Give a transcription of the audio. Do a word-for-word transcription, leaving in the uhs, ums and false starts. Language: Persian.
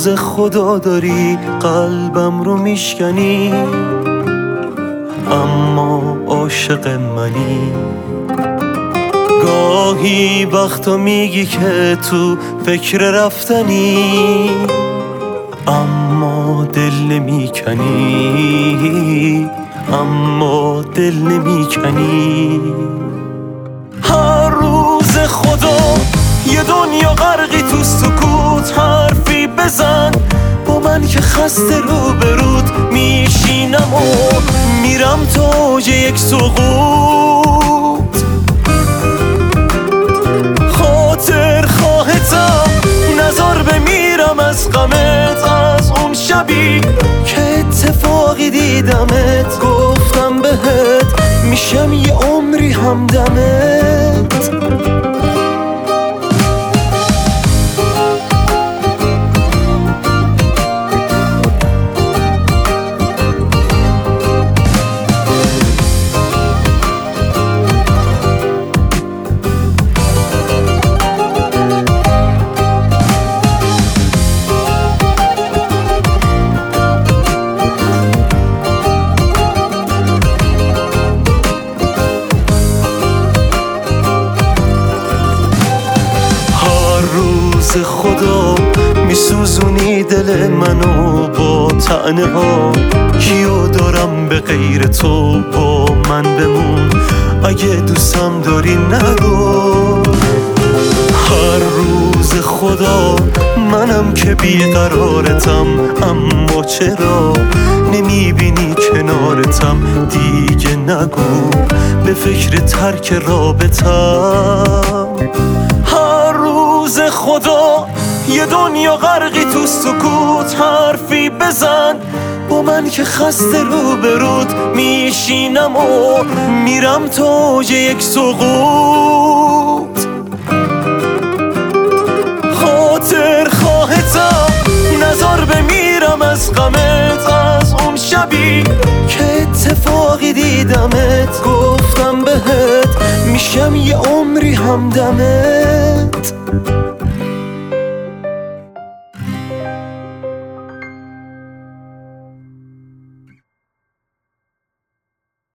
روز خدا داری قلبم رو میشکنی، اما عاشق منی. گاهی وقتا میگی که تو فکر رفتنی، اما دل نمیکنی، اما دل نمیکنی. هر روز خدا یه دنیا غرقی تو سکوت، حرفی بزن با من که خسته رو برود میشینم و میرم تا اوج یک سقوط. خاطر خواهتم نزار بمیرم از غمت، از اون شبی که اتفاقی دیدمت. گفتم بهت میشم یه عمری همدمت. خدا میسوزونی دل منو با طعنه ها، کیو دارم به غیر تو با من بمون. اگه دوستم داری نگو. هر روز خدا منم که بیقرارتم، اما چرا نمیبینی کنارتم؟ دیگه نگو به فکر ترک رابطم. هر روز خدا یه دنیا غرقی تو سکوت، حرفی بزن با من که خسته رو برود میشینم و میرم تا اوج یک سقوط. خاطر خواهتم نزار بمیرم از غمت، از اون شبی که اتفاقی دیدمت. گفتم بهت میشم یه عمری همدمت.